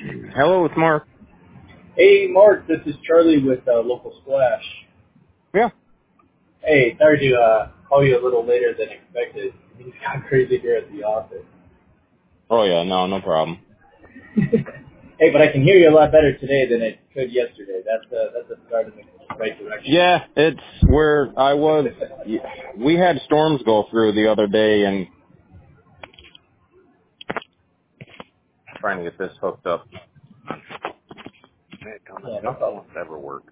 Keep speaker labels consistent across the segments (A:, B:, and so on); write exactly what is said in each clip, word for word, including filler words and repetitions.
A: Hello, it's Mark.
B: Hey, Mark, this is Charlie with uh, Local Splash.
A: Yeah.
B: Hey, sorry to uh, call you a little later than expected. Things got crazy here at the office.
A: Oh, yeah, no, no problem.
B: Hey, but I can hear you a lot better today than I could yesterday. That's a, that's a start in the right direction.
A: Yeah, it's where I was. We had storms go through the other day, and trying to get this hooked up. Man, come on,
B: Yeah, no
A: nothing
B: problem.
A: wants to ever work.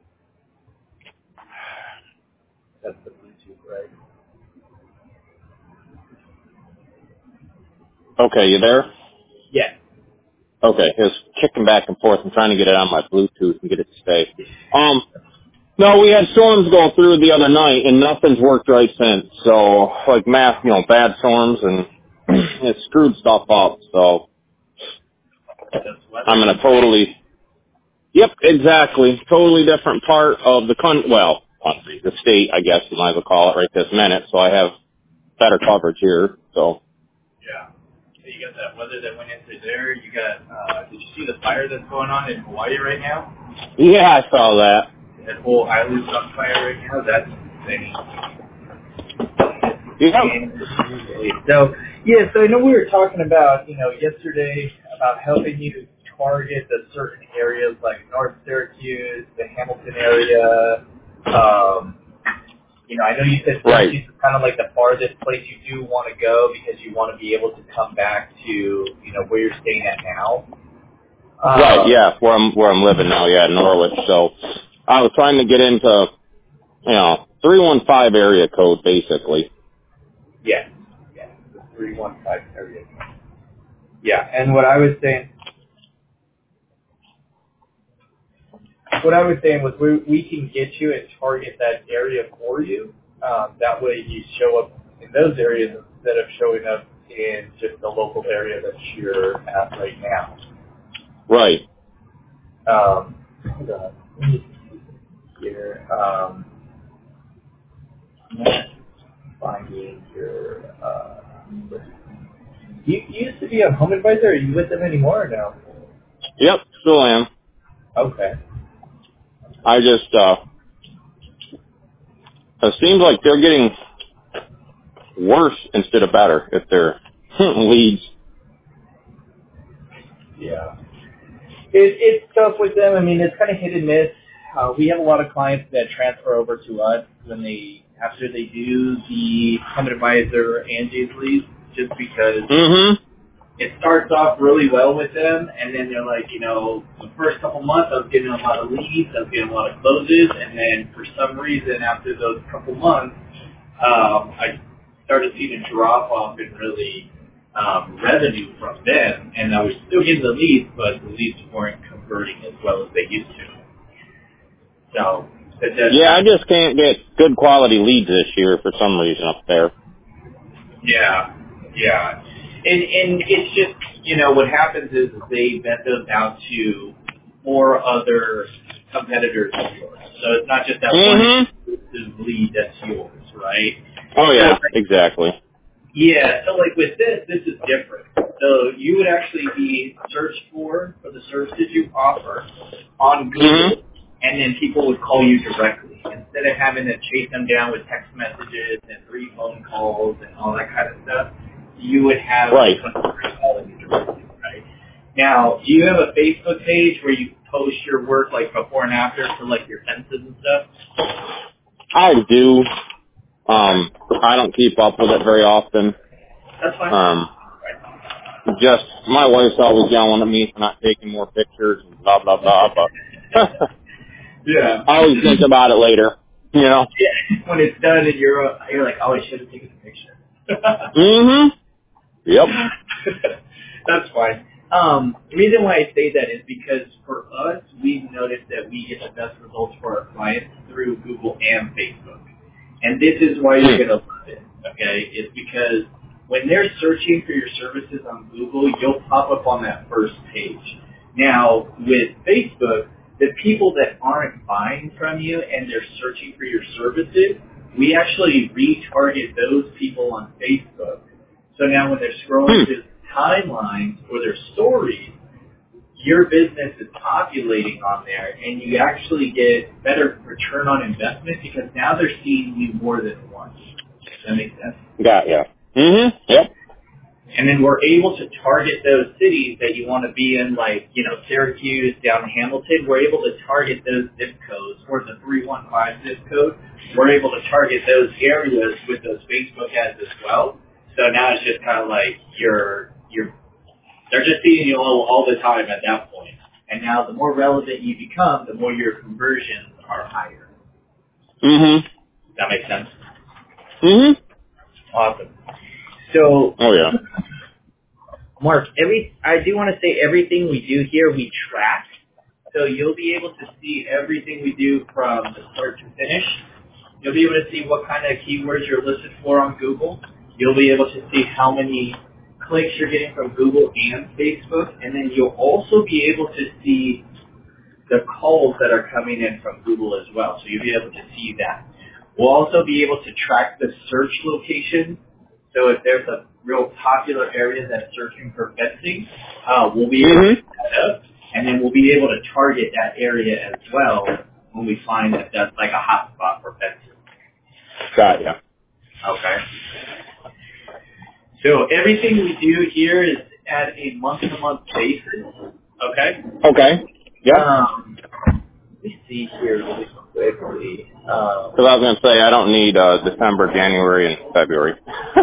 B: That's the Bluetooth, right?
A: Okay, you there?
B: Yeah.
A: Okay, it's kicking back and forth. I'm trying to get it on my Bluetooth and get it to stay. Um, no, we had storms go through the other night, and nothing's worked right since. So, like mass, you know, bad storms, and it screwed stuff up. So,
B: That's weather.
A: I'm gonna totally. Yep, exactly. Totally different part of the country. Well, country, the state, I guess you might as well call it right this minute. So I have better coverage here. So
B: Yeah. So you got that weather that went into there. You got, uh, did you see the fire that's going on in Hawaii right now?
A: yeah, I saw that.
B: That whole island's on fire right now. That's insane.
A: Yep.
B: And so, yeah, so I know we were talking about, you know, yesterday about helping you target the certain areas like North Syracuse, the Hamilton area. Um, you know, I know you said
A: Right.
B: Syracuse is kind of like the farthest place you do want to go because you want to be able to come back to, you know, where you're staying at now.
A: Right.
B: Um,
A: Yeah. Where I'm where I'm living now. Yeah, Norwich. So I was trying to get into you know three one five area code basically.
B: yeah, yeah, the three one five area. Yeah, and what I was saying, What I was saying was we we can get you and target that area for you. Um, that way you show up in those areas instead of showing up in just the local area that you're at right now.
A: Right.
B: Um, hold on. Let me see here. Um, I'm not finding your. Uh, you, you used to be on Home Advisor. Are you with them anymore or no?
A: Yep. Still am.
B: Okay.
A: I just uh, it seems like they're getting worse instead of better if they're leads.
B: Yeah. It, it's tough with them. I mean, it's kind of hit and miss. Uh, we have a lot of clients that transfer over to us when they after they do the Home Advisor and Jay's leads, just because
A: Mm-hmm.
B: it starts off really well with them, and then they're like, you know, the first couple months I was getting a lot of leads, I was getting a lot of closes, and then for some reason after those couple months, um, I started seeing a drop off in really um, revenue from them, and I was still getting the leads, but the leads weren't converting as well as they used to. So, but that's
A: Yeah, I
B: not,
A: just can't get good quality leads this year for some reason up there.
B: yeah, yeah. And, and it's just, you know, what happens is they vet those out to four other competitors of yours. So it's not just that one
A: Mm-hmm.
B: exclusive lead that's yours, right?
A: Oh
B: So
A: yeah, exactly.
B: yeah, so like with this, this is different. So you would actually be searched for for the services you offer on
A: Mhm.
B: Google, and then people would call you directly instead of having to chase them down with text messages and three phone calls and all that kind of stuff. You would have the
A: Right.
B: customers calling you directly, right? Now, do you have a Facebook page where you post your work like before and after for like your fences and stuff?
A: I do.
B: Okay,
A: Um, I don't keep up with it very often.
B: that's fine.
A: Um,
B: Right.
A: just my wife's always yelling at me for not taking more pictures and blah blah blah. But
B: Yeah.
A: I always think about it later. You know.
B: Yeah, when it's done and you're uh, you're like, oh, I should have taken a picture.
A: Mhm. Yep.
B: That's fine. Um, the reason why I say that is because for us, we've noticed that we get the best results for our clients through Google and Facebook. And this is why you're
A: Hmm.
B: going to love it, okay? It's because when they're searching for your services on Google, you'll pop up on that first page. Now, with Facebook, the people that aren't buying from you and they're searching for your services, we actually retarget those people on Facebook. So now when they're scrolling
A: Hmm.
B: through timelines or their stories, your business is populating on there, and you actually get better return on investment because now they're seeing you more than once. Does that make sense?
A: Got ya. Mm-hmm. Yep.
B: And then we're able to target those cities that you want to be in, like, you know, Syracuse, down Hamilton. We're able to target those zip codes, or the three one five zip code. We're able to target those areas with those Facebook ads as well. So now it's just kind of like you're, you're, they're just seeing you all, all the time at that point. And now the more relevant you become, the more your conversions are higher.
A: Mm-hmm.
B: That makes sense?
A: Mm-hmm.
B: Awesome. So,
A: oh yeah,
B: Mark, every I do want to say everything we do here we track. So you'll be able to see everything we do from the start to finish. You'll be able to see what kind of keywords you're listed for on Google. You'll be able to see how many clicks you're getting from Google and Facebook, and then you'll also be able to see the calls that are coming in from Google as well. So you'll be able to see that. We'll also be able to track the search location. So if there's a real popular area that's searching for fencing, uh, we'll be able
A: mm-hmm.
B: to set that up, and then we'll be able to target that area as well when we find that that's like a hot spot for fencing.
A: Got ya.
B: Okay. So everything we do here is at a month-to-month basis. Okay.
A: Okay. Yep.
B: Um, let me see here really quickly.
A: Because um, I was going to say, I don't need uh, December, January, and February.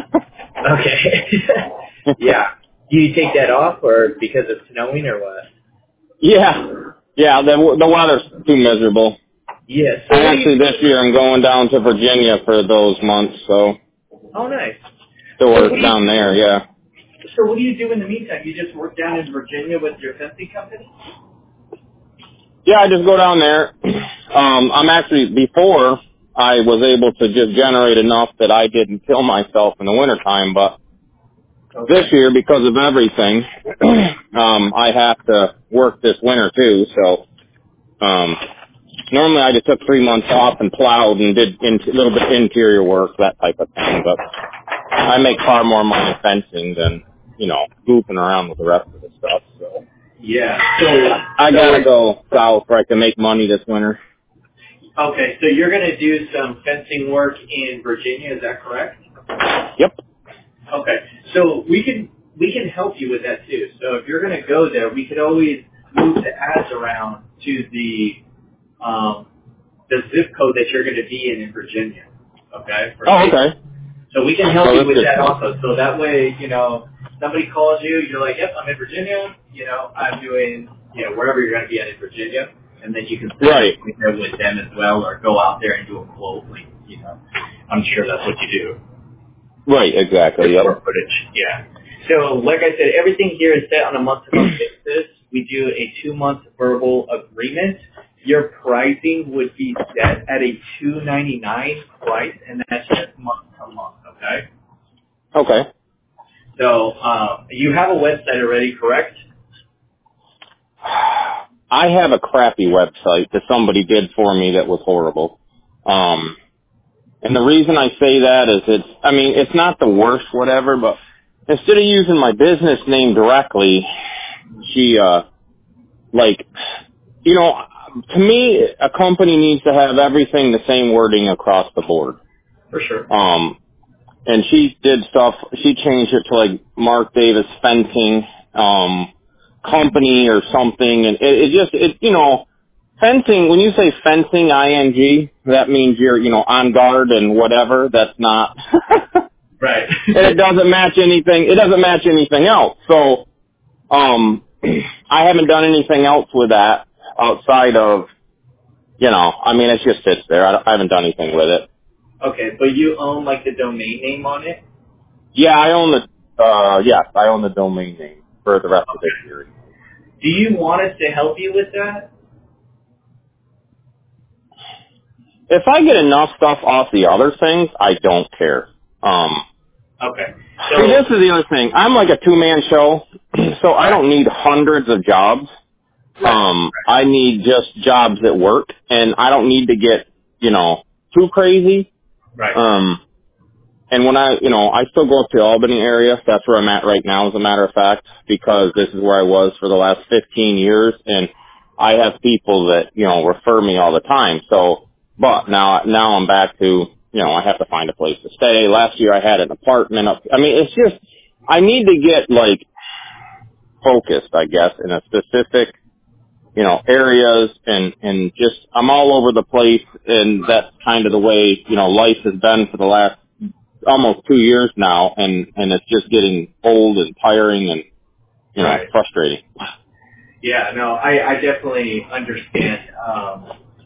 B: Okay. Yeah. Do you take that off, or because it's snowing, or what?
A: Yeah. Yeah, the, the weather's too miserable.
B: Yes. So
A: and actually, this year I'm going down to Virginia for those months, so.
B: Oh, nice.
A: To work
B: so
A: down
B: you,
A: there, yeah.
B: So what do you do in the meantime? You just work down in Virginia with your fencing company?
A: Yeah, I just go down there. Um, I'm actually, before, I was able to just generate enough that I didn't kill myself in the wintertime, but okay. This year, because of everything, um, I have to work this winter too, so um, normally I just took three months off and plowed and did in- a little bit of interior work, that type of thing, but I make far more money fencing than, you know, goofing around with the rest of the stuff, so.
B: Yeah. So
A: I gotta go south where I can make money this winter.
B: Okay, so you're going to do some fencing work in Virginia, is that correct?
A: Yep.
B: Okay, so we can we can help you with that too. So if you're going to go there, we could always move the ads around to the um, the zip code that you're going to be in in Virginia. Okay. For
A: oh, okay.
B: So we can help
A: so
B: you with that
A: good.
B: also. So that way, you know, somebody calls you, you're like, yep, I'm in Virginia. You know, I'm doing, you know, wherever you're going to be at in Virginia. And then you can sit
A: right.
B: there with them as well, or go out there and do a quote. Like, you know, I'm sure that's what you do.
A: Right, exactly. Yep.
B: Footage, yeah. So, like I said, everything here is set on a month-to-month basis. We do a two-month verbal agreement. Your pricing would be set at a two ninety-nine price, and that's just month-to-month. Okay.
A: Okay.
B: So, um, you have a website already, correct?
A: I have a crappy website that somebody did for me that was horrible. Um, and the reason I say that is it's, I mean, it's not the worst whatever, but instead of using my business name directly, she, uh, like, you know, to me, a company needs to have everything the same wording across the board.
B: For sure.
A: Um, and she did stuff, she changed it to like Mark Davis Fencing, um, company or something, and it, it just, it, you know, fencing, when you say fencing, I N G, that means you're, you know, on guard and whatever, that's not,
B: right.
A: And it doesn't match anything, it doesn't match anything else, so, um, I haven't done anything else with that outside of, you know, I mean, it just sits there, I, I haven't done anything with it.
B: Okay, but you own, like, the domain name on it?
A: Yeah, I own the, uh, yes, I own the domain name for the rest
B: Okay.
A: of this year.
B: Do you want us to help you with that?
A: If I get enough stuff off the other things, I don't care. Um,
B: okay. So,
A: see, this is the other thing. I'm like a two-man show, so I don't need hundreds of jobs.
B: Right.
A: Um, I need just jobs that work, and I don't need to get, you know, too crazy.
B: Right.
A: Um, And when I, you know, I still go up to the Albany area. That's where I'm at right now, as a matter of fact, because this is where I was for the last fifteen years, and I have people that, you know, refer me all the time. So, but now, now I'm back to, you know, I have to find a place to stay. Last year I had an apartment up. I mean, it's just, I need to get, like, focused, I guess, in a specific, you know, areas, and, and just, I'm all over the place, and that's kind of the way, you know, life has been for the last almost two years now, and, and it's just getting old and tiring and, you know,
B: right.
A: frustrating.
B: Yeah, no, I, I definitely understand. Um,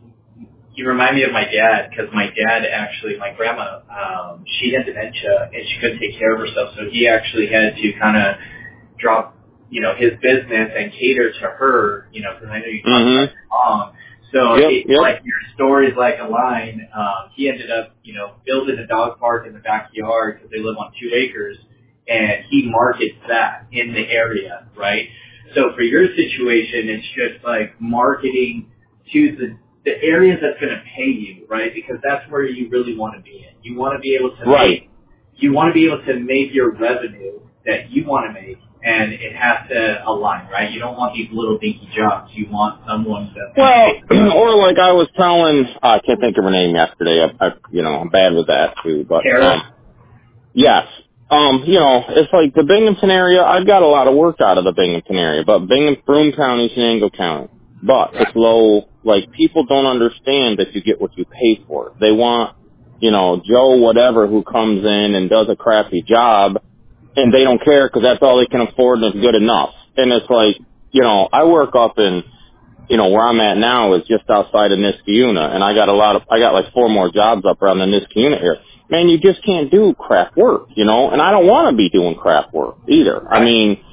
B: you remind me of my dad, because my dad actually, my grandma, um, she had dementia, and she couldn't take care of herself, so he actually had to kind of drop, you know, his business and cater to her, you know, because I know you talked
A: Mm-hmm.
B: about your mom. So
A: Yep,
B: it's
A: yep.
B: like your stories like a line. Um, he ended up, you know, building a dog park in the backyard because they live on two acres, and he markets that in the area, right? So for your situation, it's just like marketing to the the areas that's going to pay you, right? Because that's where you really want to be in. You want to be able to
A: Right.
B: make, you want to be able to make your revenue that you want to make, and it has to align, right? You don't want these little dinky jobs. You want someone that's going to
A: Well, or like I was telling, uh, I can't think of her name yesterday. I, I, you know, I'm bad with that too. But
B: Tara?
A: um, yes, um, you know, it's like the Binghamton area. I've got a lot of work out of the Binghamton area, but Binghamton, Broome County, Shenango County. But it's low. Like people don't understand that you get what you pay for. They want, you know, Joe whatever who comes in and does a crappy job, and they don't care because that's all they can afford and it's good enough. And it's like, you know, I work up in, you know, where I'm at now is just outside of Niskayuna, and I got a lot of, I got like four more jobs up around the Niskayuna area. Man, you just can't do crap work, you know, and I don't want to be doing crap work either.
B: Right.
A: I mean,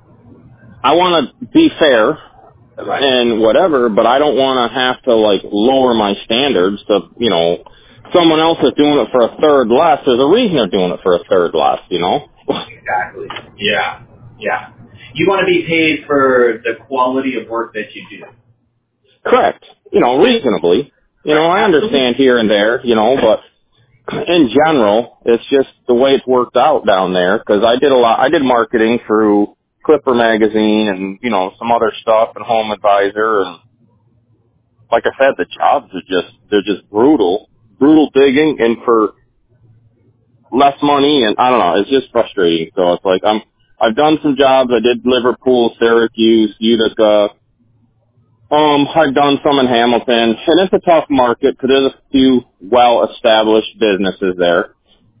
A: I want to be fair
B: Right.
A: and whatever, but I don't want to have to like lower my standards to, you know, someone else is doing it for a third less. There's a reason they're doing it for a third less, you know?
B: Exactly. Yeah. Yeah. You want to be paid for the quality of work that you do.
A: Correct. You know, reasonably. You know, I understand here and there, you know, but in general, it's just the way it's worked out down there, because I did a lot, I did marketing through Clipper magazine and, you know, some other stuff and Home Advisor, and like I said, the jobs are just, they're just brutal, brutal digging and for less money, and I don't know, it's just frustrating. So it's like, I'm, I've done some jobs, I did Liverpool, Syracuse, Utica, Um, I've done some in Hamilton, and it's a tough market because there's a few well-established businesses there.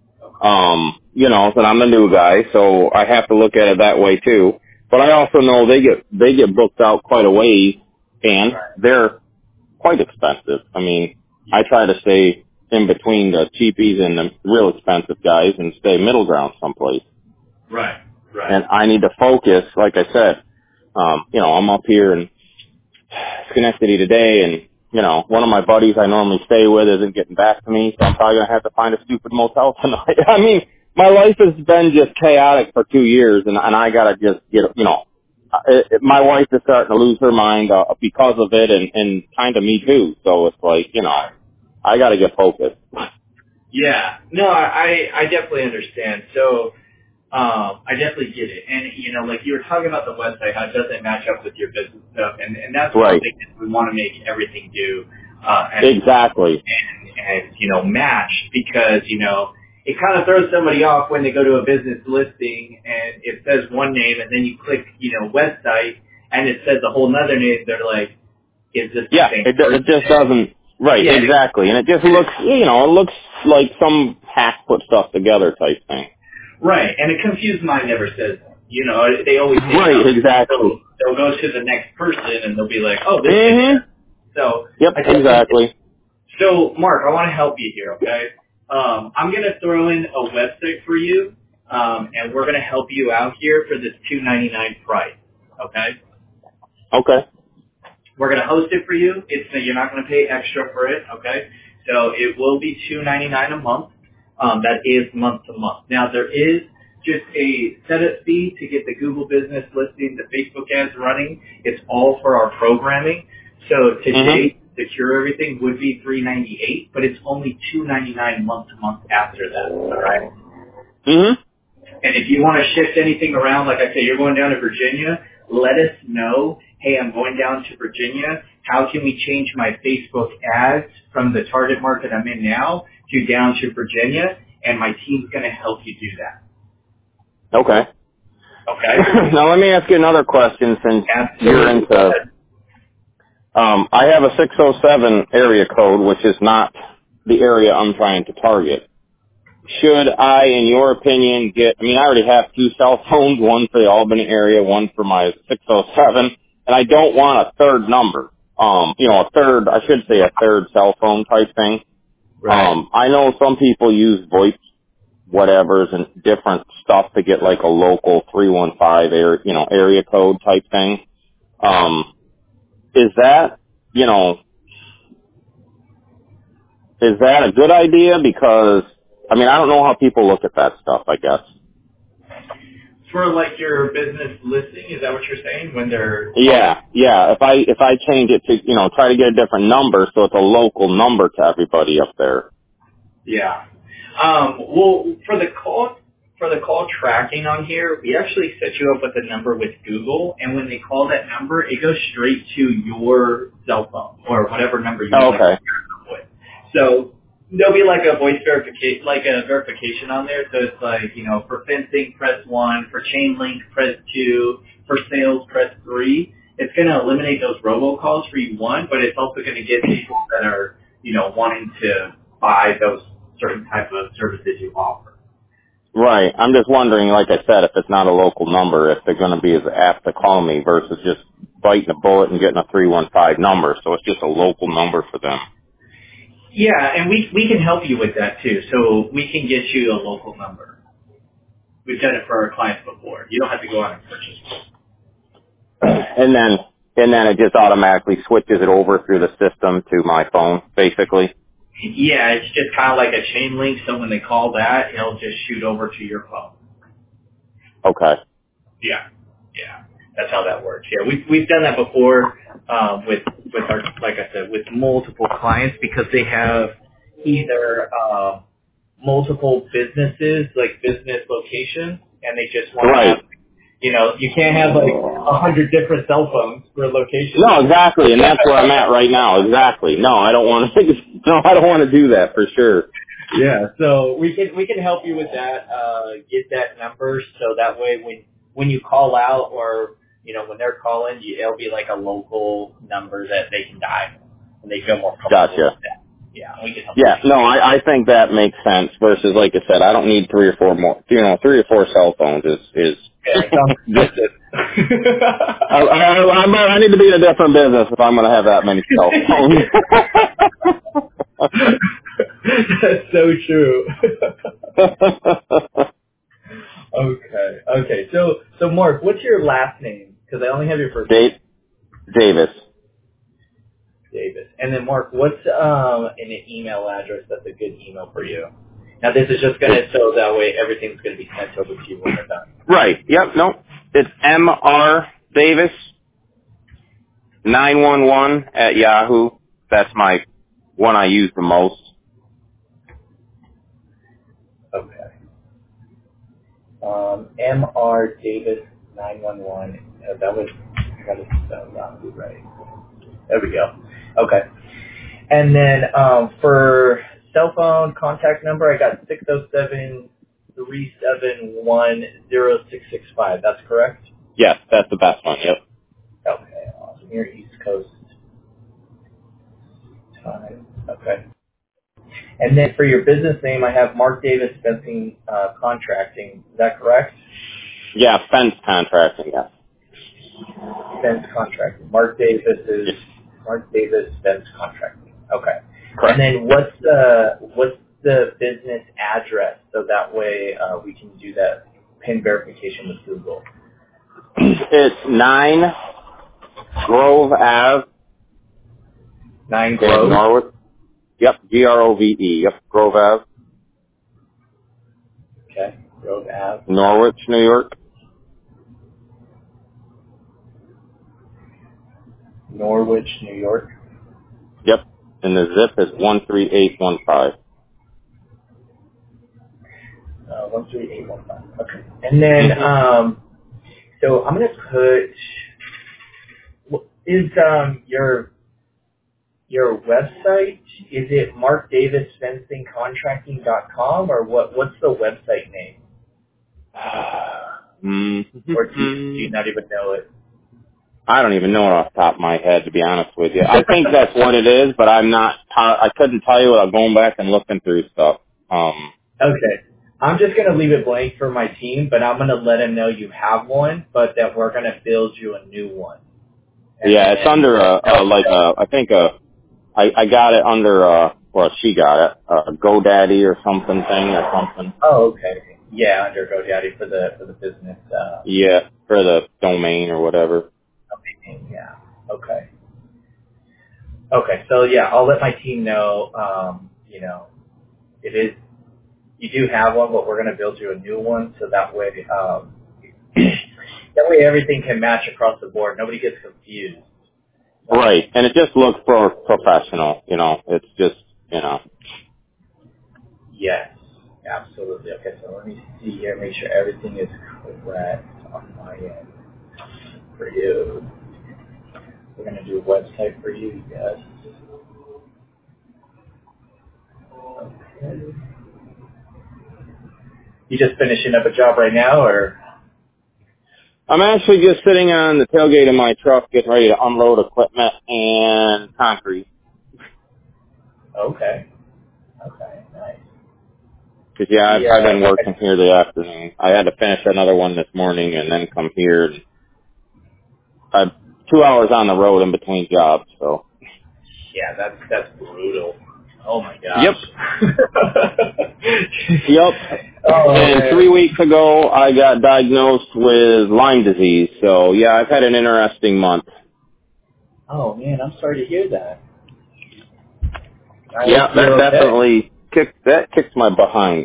A: Um, you know, and I'm the new guy, so I have to look at it that way too. But I also know they get they get booked out quite a ways, and they're quite expensive. I mean, I try to stay in between the cheapies and the real expensive guys and stay middle ground someplace.
B: Right. Right.
A: And I need to focus, like I said. Um, you know, I'm up here and Schenectady today, and you know, one of my buddies I normally stay with isn't getting back to me, so I'm probably gonna have to find a stupid motel tonight. I mean, my life has been just chaotic for two years, and and I gotta just get, you know, it, it, my wife is starting to lose her mind uh, because of it, and and kind of me too. So it's like, you know, I gotta get focused.
B: Yeah. No, I I definitely understand. So. Um, I definitely get it. And, you know, like you were talking about the website, how it doesn't match up with your business stuff. And, and that's
A: Right.
B: something that we want to make everything do. Uh, and,
A: Exactly.
B: And, and, you know, match because, you know, it kind of throws somebody off when they go to a business listing and it says one name and then you click, you know, website and it says a whole nother name. They're like, is this
A: Yeah,
B: the same
A: it, it just doesn't, right,
B: yeah.
A: exactly. And it just looks, you know, it looks like some hack put stuff together type thing.
B: Right, and a confused mind never says that. You know, they always say,
A: right,
B: oh,
A: exactly.
B: They'll, they'll go to the next person and they'll be like, oh, this
A: mm-hmm.
B: is So,
A: Yep,
B: I
A: exactly.
B: So, Mark, I want to help you here, okay? Um, I'm going to throw in a website for you, um, and we're going to help you out here for this two ninety-nine price, okay?
A: Okay.
B: We're going to host it for you. It's You're not going to pay extra for it, okay? So it will be two ninety-nine a month. Um, that is month to month. Now, there is just a setup fee to get the Google business listing, the Facebook ads running. It's all for our programming. So today, mm-hmm. secure everything would be three ninety-eight, but it's only two ninety-nine month to month after that. All right.
A: Mm-hmm.
B: And if you want to shift anything around, like I say, you're going down to Virginia, let us know, hey, I'm going down to Virginia. How can we change my Facebook ads from the target market I'm in now to down to Virginia? And my team's going to help you do that.
A: Okay.
B: Okay.
A: Now let me ask you another question since
B: Absolutely.
A: you're into, um, I have a six oh seven area code, which is not the area I'm trying to target. Should I, in your opinion, get, I mean, I already have two cell phones, one for the Albany area, one for my six oh seven, and I don't want a third number. Um, you know, a third, I should say a third cell phone type thing.
B: Right.
A: Um, I know some people use VoIP whatevers and different stuff to get like a local three one five area, you know, area code type thing. Um, is that, you know, is that a good idea? Because, I mean, I don't know how people look at that stuff, I guess.
B: For like your business listing, is that what you're saying? When they're
A: Yeah, yeah. If I if I change it to, you know, try to get a different number so it's a local number to everybody up there.
B: Yeah. Um, well, for the call for the call tracking on here, we actually set you up with a number with Google, and when they call that number, it goes straight to your cell phone or whatever number you
A: Oh,
B: like
A: okay.
B: with. So there'll be like a voice verification, like a verification on there. So it's like, you know, for fencing, press one. For chain link, press two. For sales, press three. It's going to eliminate those robocalls for you, one, but it's also going to get people that are, you know, wanting to buy those certain type of services you offer.
A: Right. I'm just wondering, like I said, if it's not a local number, if they're going to be as apt to call me versus just biting a bullet and getting a three one five number. So it's just a local number for them.
B: Yeah, and we we can help you with that too. So we can get you a local number. We've done it for our clients before. You don't have to go out and purchase one.
A: And then, and then it just automatically switches it over through the system to my phone, basically.
B: Yeah, it's just kind of like a chain link. So when they call that, it'll just shoot over to your phone.
A: Okay.
B: Yeah, yeah, that's how that works. Yeah, we've we've done that before um, with with our, like I said, with multiple clients because they have either uh, multiple businesses, like business locations, and they just want to
A: Right.
B: have, you know, you can't have like a hundred different cell phones for locations.
A: No, exactly, and that's where I'm at right now. Exactly. No, I don't want to. No, I don't want to do that for sure.
B: Yeah, so we can we can help you with that. Uh, get that number so that way when when you call out or you know when they're calling, you, it'll be like a local number that they can dial and they feel more comfortable
A: Gotcha.
B: with that. Yeah, we can help.
A: Yeah, no, I, I think that makes sense. Versus, like I said, I don't need three or four more. You know, three or four cell phones is is.
B: Yeah, it sounds expensive.
A: I, I, I, I need to be in a different business if I'm going to have that many cell phones.
B: That's so true. okay, okay. So, so Mark, what's your last name? Because I only have your first name.
A: Dave, Davis.
B: Davis. And then Mark, what's um an email address that's a good email for you? Now this is just gonna so that way everything's gonna be sent over to you when we're done.
A: Right. Yep. No. It's M R Davis nine one one at Yahoo. That's my one I use the most.
B: Okay. Um, M R Davis nine one one. Uh, that was I got it spelled Yahoo right. There we go. Okay. And then um, for cell phone contact number, I got six zero seven three seven one zero six six five. That's correct?
A: Yes, that's the best one. Yep.
B: Okay, awesome. You're East Coast time. Okay. And then for your business name, I have Mark Davis Fencing uh, Contracting. Is that correct?
A: Yeah, fence contracting. Yes.
B: Fence Contracting. Mark Davis is
A: Yes.
B: Mark Davis Fence Contracting. Okay.
A: Correct.
B: And then what's the what's the business address so that way uh, we can do that PIN verification with Google?
A: It's nine Grove Ave.
B: Nine
A: in
B: Grove.
A: Norwood. Yep. G R O V E. Yep. Grove Ave.
B: Okay. Grove Ave.
A: Norwich, New York.
B: Norwich, New York.
A: Yep. And the zip is one three eight one five.
B: one three eight one five. Okay. And then, mm-hmm. um, so I'm going to put, is um, your your website, is it mark davis fencing contracting dot com or what? What's the website name?
A: Mm-hmm.
B: Or do you, do you not even know it?
A: I don't even know it off the top of my head, to be honest with you. I think that's what it is, but I'm not, I couldn't tell you without going back and looking through stuff. Um,
B: okay. I'm just going to leave it blank for my team, but I'm going to let them know you have one, but that we're going to build you a new one. And
A: yeah, it's under a, a like a, I think a, I, I got it under a, well, she got it, a GoDaddy or something thing or something.
B: Oh, okay. Yeah, under GoDaddy for the, for the business. Uh,
A: yeah, for the domain or whatever.
B: Domain, yeah. Okay. Okay, so yeah, I'll let my team know, um, you know, it is, you do have one, but we're going to build you a new one, so that way, um, that way everything can match across the board. Nobody gets confused. So,
A: right, and it just looks pro- professional, you know, it's just, you know.
B: yes, absolutely. Okay, so let me see here, make sure everything is correct on my end for you. We're going to do a website for you, yes. Okay. You just finishing up a job right now, or?
A: I'm actually just sitting on the tailgate of my truck getting ready to unload equipment and concrete.
B: Okay. Okay, nice.
A: Cause yeah, I've,
B: Yeah.
A: I've been working here the afternoon. I had to finish another one this morning and then come here. And I'm two hours on the road in between jobs, so.
B: Yeah, that's that's brutal. Oh my
A: Yep.
B: gosh.
A: Yep.
B: Oh,
A: and
B: man.
A: three weeks ago, I got diagnosed with Lyme disease. So yeah, I've had an interesting month.
B: Oh man, I'm sorry to hear that. I
A: Yeah,
B: hope
A: that
B: you're okay.
A: definitely kicked that kicked my behind.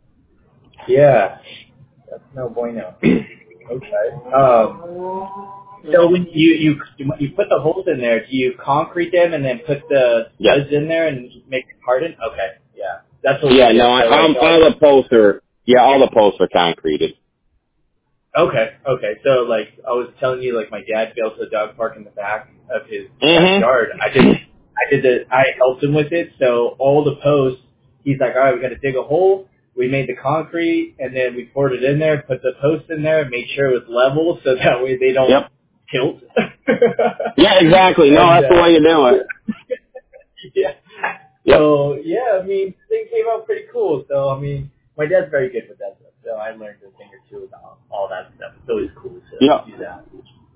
B: Yeah, that's no bueno. Okay. Um. So when you you you put the holes in there, do you concrete them and then put the
A: Yes.
B: studs in there and make it harden? Okay. Yeah. That's what
A: Yeah,
B: we did.
A: no, I,
B: So like,
A: um, all the posts are, yeah, all the posts are concreted.
B: okay, okay. So like I was telling you, like my dad built a dog park in the back of his
A: Mm-hmm.
B: backyard. I did, I did the, I helped him with it. So all the posts, he's like, all right, we got to dig a hole. We made the concrete and then we poured it in there, put the posts in there, made sure it was level so that way they don't
A: Yep.
B: tilt.
A: Yeah, exactly. No,
B: and,
A: that's the
B: uh,
A: way you do it.
B: yeah.
A: Yep.
B: So yeah, I mean, they came out pretty cool. So I mean, my dad's very good with that stuff. So I learned a thing or two about all that stuff. It's always cool to
A: Yep.
B: do that.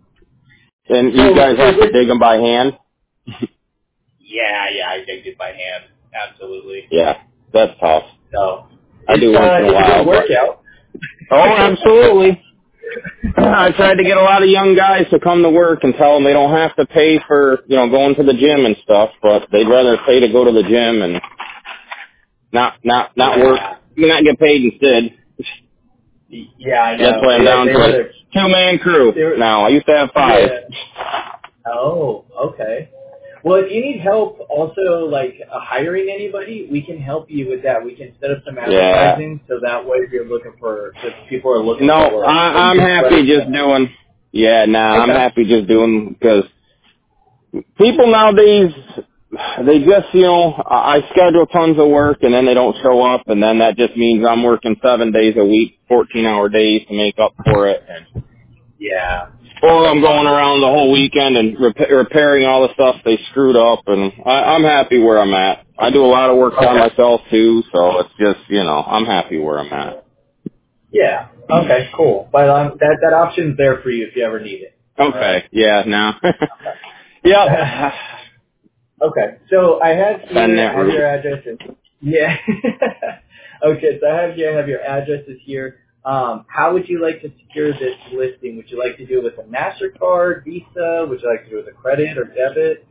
A: And
B: So,
A: you guys
B: so
A: have to
B: with,
A: dig them by hand?
B: yeah, yeah, I digged it by hand. Absolutely.
A: Yeah, that's tough.
B: So
A: I
B: it's
A: do once
B: uh,
A: in a
B: it's a
A: while.
B: good workout.
A: But... Oh, absolutely. I tried to get a lot of young guys to come to work and tell them they don't have to pay for, you know, going to the gym and stuff, but they'd rather pay to go to the gym and not not not
B: Yeah.
A: work, not get paid instead.
B: Yeah, I know.
A: That's why I'm
B: They,
A: down
B: they
A: to a
B: were,
A: two-man crew
B: they were,
A: now. I used to have five.
B: yeah. Oh, okay. Well, if you need help also, like, uh, hiring anybody, we can help you with that. We can set up some
A: Yeah.
B: advertising so that way if you're looking for, if people are looking
A: No,
B: for work.
A: I, I'm
B: Just let
A: happy
B: us
A: just
B: know.
A: doing. Yeah, nah, I'm
B: Okay.
A: happy just doing because people nowadays they just you know I I schedule tons of work and then they don't show up and then that just means I'm working seven days a week, fourteen hour days to make up for it. And,
B: Yeah.
A: or I'm going around the whole weekend and rep- repairing all the stuff they screwed up, and I, I'm happy where I'm at. I do a lot of work
B: Okay.
A: on myself too, so it's just you know I'm happy where I'm at.
B: Yeah. Okay, cool. But um, that, that option's there for you if you ever need it. All
A: Okay,
B: right?
A: yeah, now,
B: Okay.
A: yep.
B: Okay, so I have
A: Been
B: here,
A: that
B: I have your
A: route.
B: addresses. Yeah. Okay, so I have you, I have your addresses here. Um, how would you like to secure this listing? Would you like to do it with a MasterCard, Visa? Would you like to do it with a credit or debit?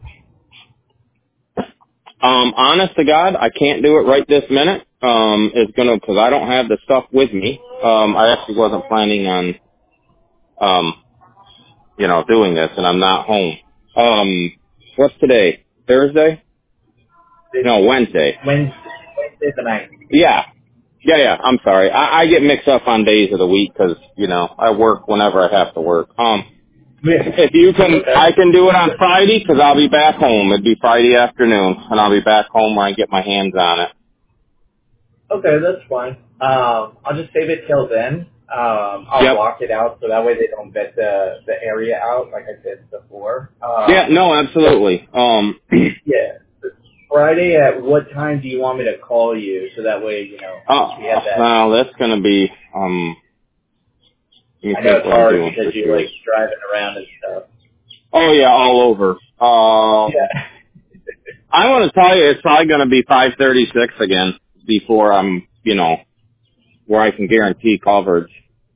A: Um, honest to God, I can't do it right this minute. Um, it's gonna because I don't have the stuff with me. Um, I actually wasn't planning on, um, you know, doing this, and I'm not home. Um, what's today? Thursday?
B: It's
A: No, Wednesday.
B: Wednesday, Wednesday the ninth.
A: Yeah. Yeah, yeah. I'm sorry. I, I get mixed up on days of the week 'cause you know I work whenever I have to work. Um,
B: Yeah.
A: if you can,
B: Okay.
A: I can do it on Friday 'cause I'll be back home. It'd be Friday afternoon, and I'll be back home where I get my hands on it.
B: Okay, that's fine. Um, I'll just save it till then. Um, I'll
A: Yep.
B: block it out so that way they don't vet the the area out, like I said before.
A: Yeah.
B: Um,
A: No,
B: so
A: absolutely. Um.
B: yeah, Friday at what time do you want me to call you so that way you know we have
A: uh,
B: that.
A: well, that's gonna be. Um. Let me
B: I know
A: think
B: it's
A: what I'm
B: hard
A: doing
B: because
A: for
B: you're
A: sure.
B: like driving around and stuff.
A: Oh yeah, all over. Um.
B: Yeah,
A: I want to tell you, it's probably gonna be five thirty-six again before I'm, you know, where I can guarantee coverage.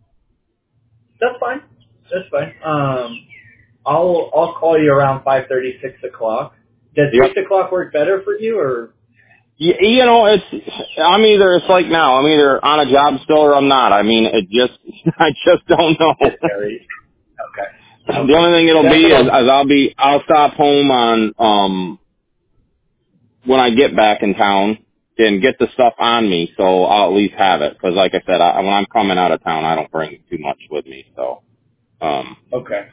B: that's fine. That's fine. Um, I'll I'll call you around five thirty, six o'clock. Does
A: Yep.
B: six o'clock work better for you or?
A: You, you know, it's, I'm either, it's like now, I'm either on a job still or I'm not. I mean, it just, I just don't know.
B: It varies. Okay.
A: The
B: Okay.
A: only thing it'll
B: That's
A: be
B: what
A: is,
B: I'll.
A: is I'll be, I'll stop home on, um, when I get back in town and get the stuff on me, so I'll at least have it. Cause like I said, I, when I'm coming out of town, I don't bring too much with me, so, um,
B: Okay.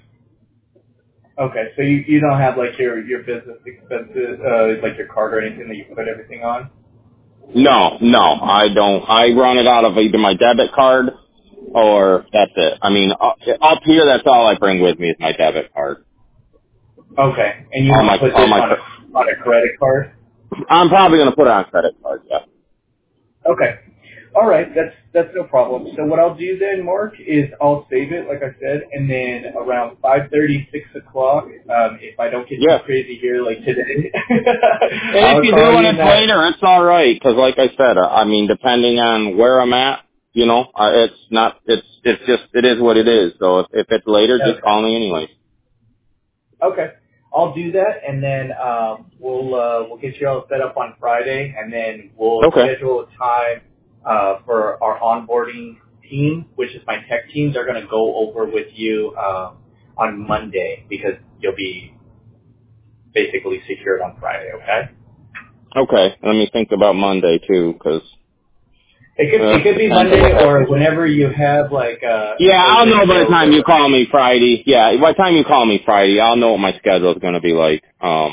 B: Okay. So you you don't have like your your business expenses, uh, like your card or anything that you put everything on.
A: no, no, I don't. I run it out of either my debit card or that's it. I mean, up up here, that's all I bring with me is my debit card.
B: Okay. And you
A: All
B: want
A: my,
B: to put
A: all
B: this
A: my,
B: on a on a credit card?
A: I'm probably gonna put it on credit card. Yeah.
B: Okay. All right. That's that's no problem. So what I'll do then, Mark, is I'll save it, like I said, and then around five thirty, six o'clock, um, if I don't get too
A: Yeah.
B: crazy here like today,
A: And if
B: I'll
A: you
B: call
A: do and
B: you in
A: it's
B: that.
A: later, it's all right. Because like I said, uh, I mean, depending on where I'm at, you know, uh, it's not. It's it's just it is what it is. So if, if it's later, just
B: Okay.
A: call me anyway.
B: Okay. I'll do that, and then um, we'll uh, we'll get you all set up on Friday, and then we'll
A: Okay.
B: schedule a time uh, for our onboarding team, which is my tech team. They're going to go over with you um, on Monday because you'll be basically secured on Friday. Okay.
A: Okay. Let me think about Monday too, because
B: It could
A: uh,
B: it could be
A: depends on
B: Monday
A: what
B: or
A: happens.
B: whenever you have like uh, an
A: Yeah, I'll
B: urgent
A: know by the time you
B: availability.
A: call me Friday. Yeah, by the time you call me Friday, I'll know what my schedule is going to be like. Um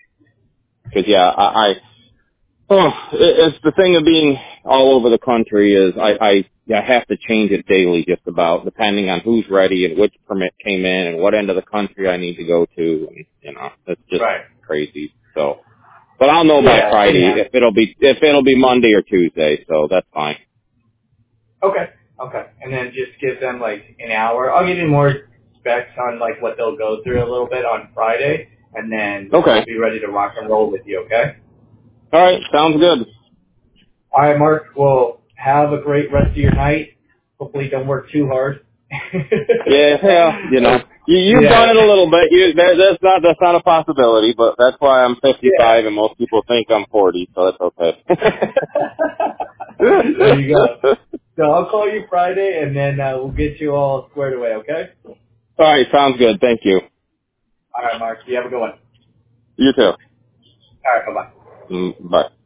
A: 'cause yeah, I, I Oh, it- it's the thing of being all over the country is I, I I have to change it daily just about depending on who's ready and which permit came in and what end of the country I need to go to. And, you know, it's just
B: Right.
A: crazy. So, but I'll know by
B: Yeah.
A: Friday
B: Anyhow.
A: if it'll be if it'll be Monday or Tuesday. So that's fine.
B: Okay. Okay. And then just give them like an hour. I'll give you more specs on like what they'll go through a little bit on Friday, and then we'll
A: Okay.
B: be ready to rock and roll with you. Okay.
A: All right. Sounds good.
B: All right, Mark. Well, have a great rest of your night. Hopefully, don't work too hard.
A: Yeah. Yeah. You know, you, you've done
B: yeah.
A: it a little bit. You that, that's not that's not a possibility, but that's why I'm
B: Yeah.
A: fifty-five and most people think I'm forty. So that's okay.
B: There you go. So I'll call you Friday, and then uh, we'll get you all squared away. Okay.
A: All right, sounds good. Thank you.
B: All right, Mark. You have a good one.
A: You too.
B: All right. Bye bye.
A: Mm, bye.